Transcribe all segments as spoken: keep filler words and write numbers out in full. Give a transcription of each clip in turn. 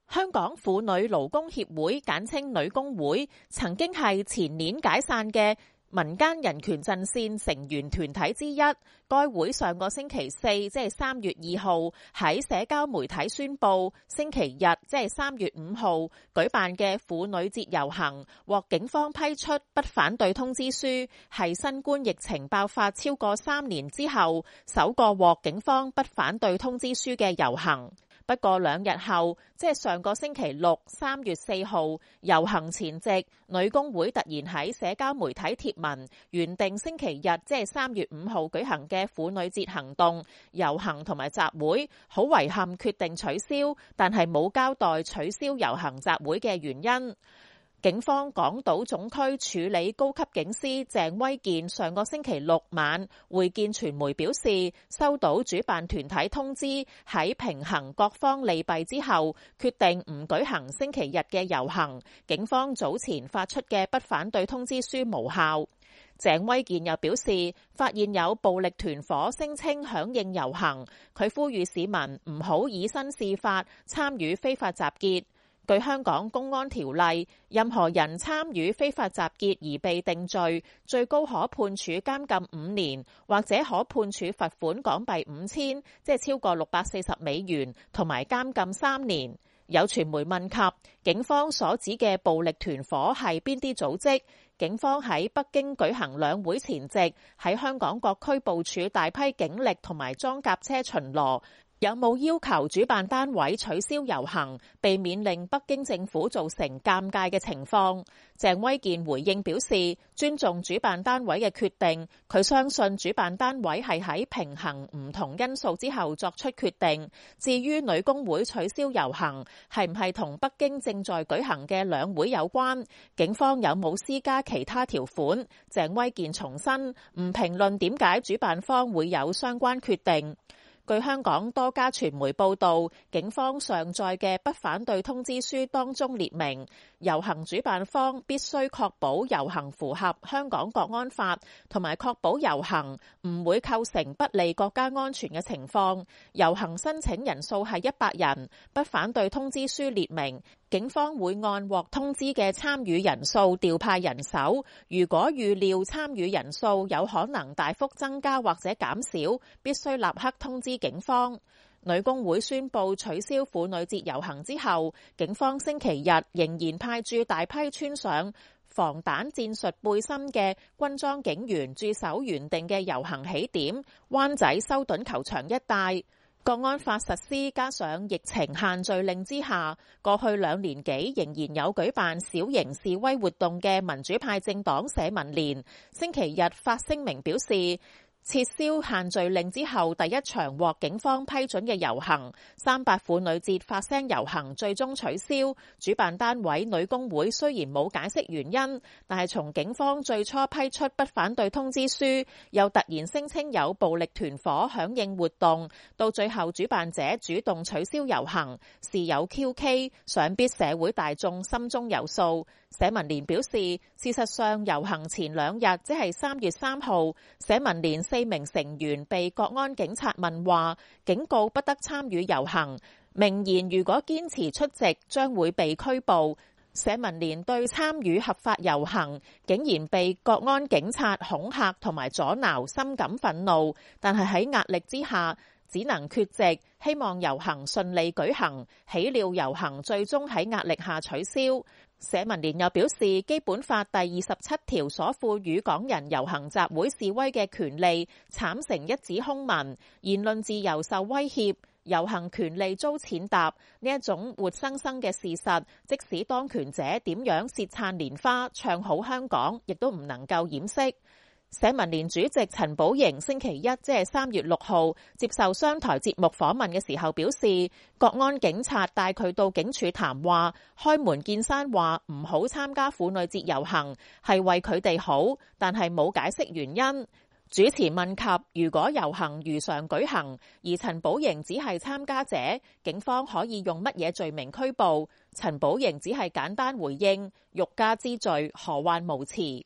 香港婦女勞工協會簡稱女工會，曾經係前年解散嘅民間人權陣線成員團體之一。該會上個星期四，即係三月二號，喺社交媒體宣布，星期日，即係三月五號舉辦嘅婦女節遊行，獲警方批出不反對通知書，係新冠疫情爆發超過三年之後，首個獲警方不反對通知書嘅遊行。不過兩日後，即係上個星期六，三月四號遊行前夕，女工會突然喺社交媒體貼文，原定星期日，即係三月五號舉行嘅婦女節行動、遊行同埋集會，好遺憾決定取消，但係冇交代取消遊行集會嘅原因。警方港島總區處理高級警司鄭威健上個星期六晚會見傳媒表示，收到主辦團體通知，喺平衡各方利弊之後，決定唔舉行星期日嘅遊行。警方早前發出嘅不反對通知書無效。鄭威健又表示，發現有暴力團夥聲稱響應遊行，佢呼籲市民唔好以身試法，參與非法集結。據香港公安條例，任何人參與非法集結而被定罪，最高可判處監禁五年，或者可判處罰款港幣五千，即係超過六百四十美元，同埋監禁三年。有傳媒問及警方所指嘅暴力團夥係邊啲組織，警方喺北京舉行兩會前夕，喺香港各區部署大批警力同埋裝甲車巡邏。有冇要求主辦單位取消遊行，避免令北京政府造成尷尬嘅情況？鄭威健回應表示，尊重主辦單位嘅決定，佢相信主辦單位係喺平衡唔同因素之後作出決定。至於女工會取消遊行，係唔係同北京正在舉行嘅兩會有關？警方有冇施加其他條款？鄭威健重申，唔評論點解主辦方會有相關決定。據香港多家傳媒報道，警方上載嘅不反對通知書當中列明，遊行主辦方必須確保遊行符合香港國安法，同埋確保遊行唔會構成不利國家安全嘅情況。遊行申請人數係一百人，不反對通知書列明，警方會按獲通知嘅參與人數調派人手，如果預料參與人數有可能大幅增加或者減少，必須立刻通知警方。女工會宣布取消婦女節遊行之後，警方星期日仍然派駐大批穿上防彈戰術背心嘅軍裝警員駐守原定嘅遊行起點灣仔修頓球場一帶。國安法實施加上疫情限聚令之下，過去兩年幾仍然有舉辦小型示威活動嘅民主派政黨社民連，星期日發聲明表示，撤銷限聚令之後第一場獲警方批准嘅遊行三八婦女節發聲遊行最終取消。主辦單位女工會雖然冇解釋原因，但係從警方最初批出不反對通知書，又突然聲稱有暴力團夥響應活動，到最後主辦者主動取消遊行，事有蹊蹺，想必社會大眾心中有數。社民連表示，事實上遊行前兩日，即係三月三號，社民連四名成員被國安警察問話，警告不得參與遊行，明言如果堅持出席，將會被拘捕。社民連對參與合法遊行竟然被國安警察恐嚇同埋阻撓，深感憤怒，但係喺壓力之下，只能缺席，希望遊行順利舉行。豈料遊行最終喺壓力下取消。社民連又表示，基本法第二十七條所賦予港人遊行集會示威嘅權利慘成一紙空文，言論自由受威脅，遊行權利遭踐踏，呢一種活生生嘅事實，即使當權者點樣舌燦蓮花唱好香港，亦都唔能夠掩飾。社民連主席陳寶瑩星期一即係三月六號接受商台節目訪問嘅時候表示，國安警察帶佢到警署談話，開門見山話唔好參加婦女節遊行，係為佢哋好，但係冇解釋原因。主持問及如果遊行如常舉行，而陳寶瑩只係參加者，警方可以用乜嘢罪名拘捕？陳寶瑩只係簡單回應：欲加之罪，何患無辭。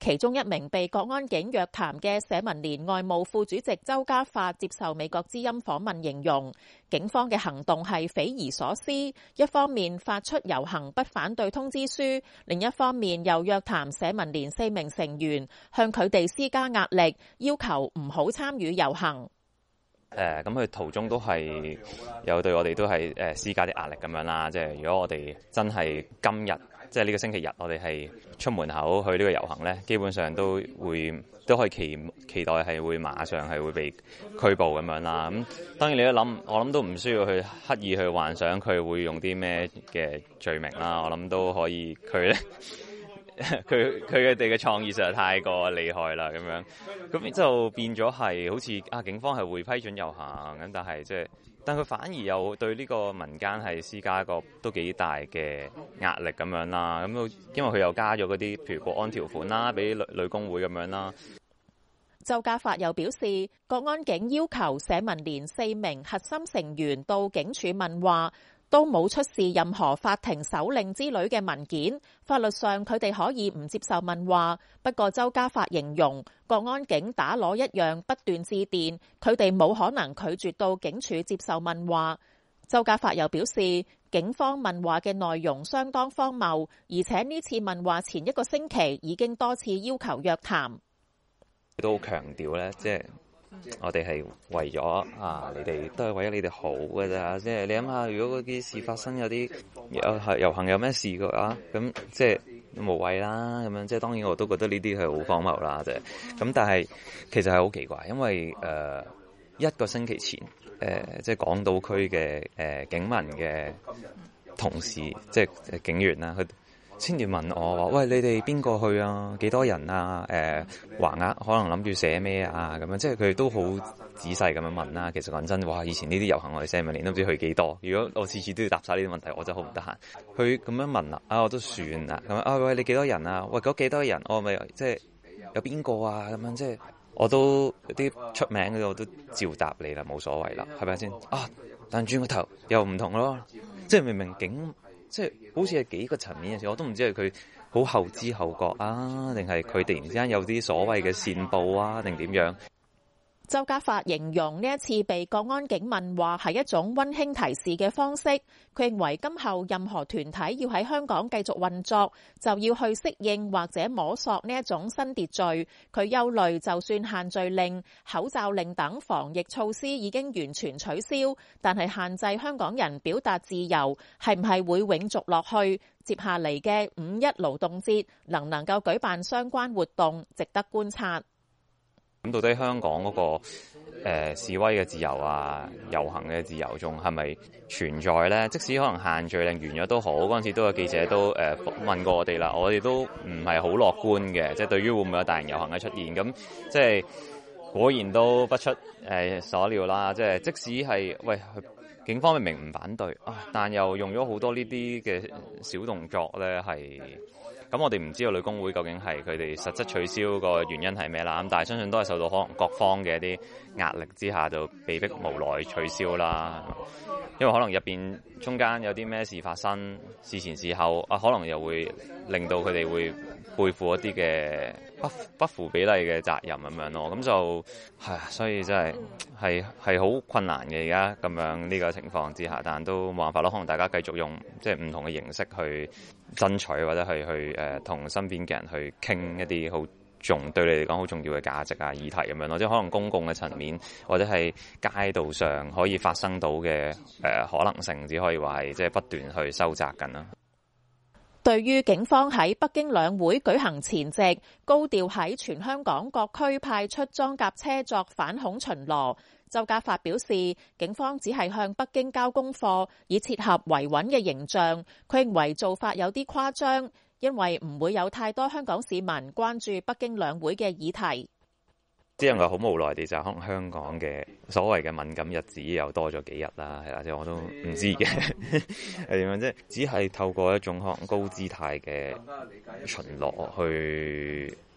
其中一名被國安警約談嘅社民連外務副主席周家發接受美國之音訪問，形容警方嘅行動係匪夷所思，一方面發出遊行不反對通知書，另一方面又約談社民連四名成員，向佢哋施加壓力，要求唔好參與遊行。 誒咁佢途中都係有對我哋都係誒施加啲壓力咁樣啦，即係如果我哋真係今日即係呢個星期日，我哋係出門口去呢個遊行咧，基本上都會都可以期期待係會馬上係會被拘捕咁樣啦。咁當然你都諗，我諗都唔需要去刻意去幻想佢會用啲咩嘅罪名啦。我諗都可以佢咧。佢佢哋嘅創意實在太過厲害啦，咁樣咁就變咗係好似啊警方係會批准遊行咁，但係即係但佢反而又對呢個民間係施加一個都幾大嘅壓力咁樣啦。咁因為佢又加咗嗰啲譬如國安條款啦，俾女女工會咁樣啦。 周家發又表示，國安警要求社民連四名核心成員到警署問話，都冇出示任何法庭手令之類嘅文件，法律上佢哋可以唔接受問話。不過周家發形容國安警打鑼一樣不斷致電，佢哋冇可能拒絕到警署接受問話。周家發又表示，警方問話嘅內容相當荒謬，而且呢次問話前一個星期已經多次要求約談。 都強調咧，即係。我哋係為咗啊，你哋都係為咗你哋好㗎咋，即係你諗下，如果嗰啲事發生有啲遊遊行有咩事嘅話，咁即係無謂啦，咁樣即係當然我都覺得呢啲係好荒謬啦，即係咁，但係其實係好奇怪，因為誒、呃、一個星期前誒、呃、即係港島區嘅誒、呃、警民嘅同事，即係警員啦，佢先至問我話：喂，你哋邊個去啊？幾多人啊？誒、呃，橫額可能諗住寫咩啊？咁樣即係佢哋都好仔細咁樣問啦。其實講真，哇！以前呢啲遊行我哋社民連都唔知去幾多。如果我次次都要答晒呢啲問題，我真係好唔得閒。佢咁樣問啦，啊我都算啦。咁啊喂，你幾多人啊？喂，嗰幾多人？我咪即係有邊個啊？咁樣即係我都有啲出名嘅我都照答你啦，冇所謂啦，係咪先？啊，但轉個頭又唔同咯，即係明明警。即係好似係幾個層面嘅事，我都唔知係佢好後知後覺啊，定係佢突然之間有啲所謂嘅線報啊，定點樣？ 周家發形容呢一次被國安警問話係一種溫馨提示嘅方式。佢認為今後任何團體要喺香港繼續運作，就要去適應或者摸索呢一種新秩序。佢憂慮就算限聚令、口罩令等防疫措施已經完全取消，但係限制香港人表達自由，係唔係會永續落去？接下嚟嘅五一勞動節能唔能夠舉辦相關活動，值得觀察。 咁到底香港嗰、那個誒、呃、示威嘅自由啊、遊行嘅自由仲係咪存在咧？即使可能限聚令完咗都好，嗰陣時都有記者都誒、呃、問過我哋啦，我哋都唔係好樂觀嘅，即係對於會唔會有大型遊行嘅出現，咁即係果然都不出誒、呃、所料啦。即係即使係喂警方明明唔反對啊，但又用咗好多呢啲嘅小動作咧，係。咁我哋唔知道女工會究竟係佢哋實質取消個原因係咩啦，咁但係相信都係受到可能各方嘅一啲壓力之下，就被迫無奈取消啦。因為可能入邊中間有啲咩事發生，事前事後啊，可能又會令到佢哋會背負一啲嘅不不符比例嘅責任咁樣咯。咁就係啊，所以真係係係好困難嘅而家咁樣呢個情況之下，但都冇辦法咯。可能大家繼續用即係唔同嘅形式去爭取，或者係去誒同、呃、身邊嘅人去傾一啲好重對你嚟講好重要嘅價值啊議題咁樣咯，即係可能公共嘅層面或者係街道上可以發生到嘅誒、呃、可能性，只可以話係即係不斷去收窄緊啦。 對於警方喺北京兩會舉行前夕，高調喺全香港各區派出裝甲車作反恐巡邏，周家發表示，警方只係向北京交功課，以切合維穩嘅形象。佢認為做法有啲誇張，因為唔會有太多香港市民關注北京兩會嘅議題。 只能夠好無奈地就可能香港嘅所謂嘅敏感日子又多咗幾日啦，係啦，即係我都唔知嘅係點樣，即係只係透過一種可能高姿態嘅巡邏去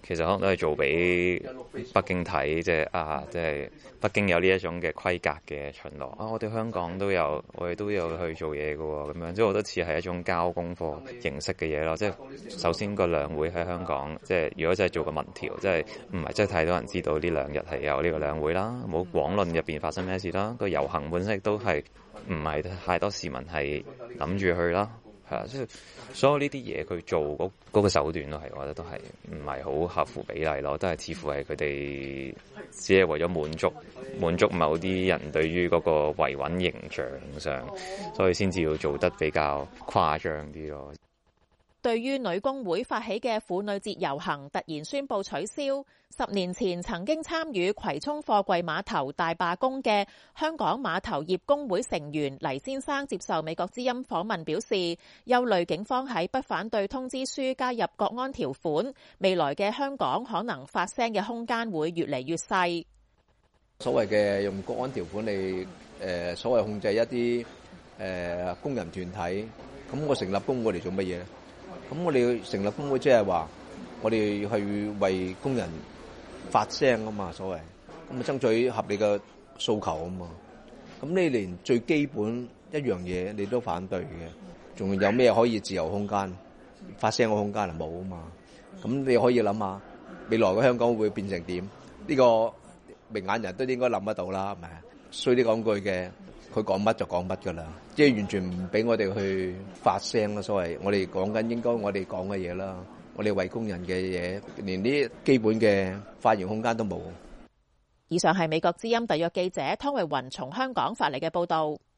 其實可能都係做俾北京睇，即係啊，即係北京有呢一種嘅規格嘅巡邏啊，我哋香港都有，我哋都有去做嘢嘅喎，咁樣即係我覺得似係一種交功課形式嘅嘢咯。即係首先個兩會喺香港，即係如果真係做個民調，即係唔係真係太多人知道呢兩日係有呢個兩會啦，冇廣論入邊發生咩事啦，個遊行本身亦都係唔係太多市民係諗住去啦。係啊，即係所有呢啲嘢佢做嗰嗰個手段都係，我覺得都係唔係好合乎比例咯，都係似乎係佢哋只係為咗滿足滿足某啲人對於嗰個維穩形象上，所以先至要做得比較誇張啲咯。 對於女工會發起嘅婦女節遊行突然宣布取消，十年前曾經參與葵涌貨櫃碼頭大罷工嘅香港碼頭業工會成員黎先生接受美國之音訪問表示，憂慮警方喺不反對通知書加入國安條款，未來嘅香港可能發聲嘅空間會越嚟越細。 所謂嘅用國安條款嚟誒所謂控制一啲誒工人團體，咁我成立工會嚟做乜嘢咧？咁我哋成立工會即係話，我哋去為工人發聲啊嘛，所謂咁啊爭取合理嘅訴求啊嘛。咁你連最基本一樣嘢你都反對嘅，仲有咩可以自由空間發聲嘅空間係冇啊嘛？咁你可以諗下未來嘅香港會變成點？呢個明眼人都應該諗得到啦，係咪？衰啲講句嘅。佢講乜就講乜㗎啦，即係完全唔俾我哋去發聲啦。所謂我哋講緊應該我哋講嘅嘢啦，我哋為工人嘅嘢，連啲基本嘅發言空間都冇。 以上係美國之音特約記者湯慧雲從香港發嚟嘅報導。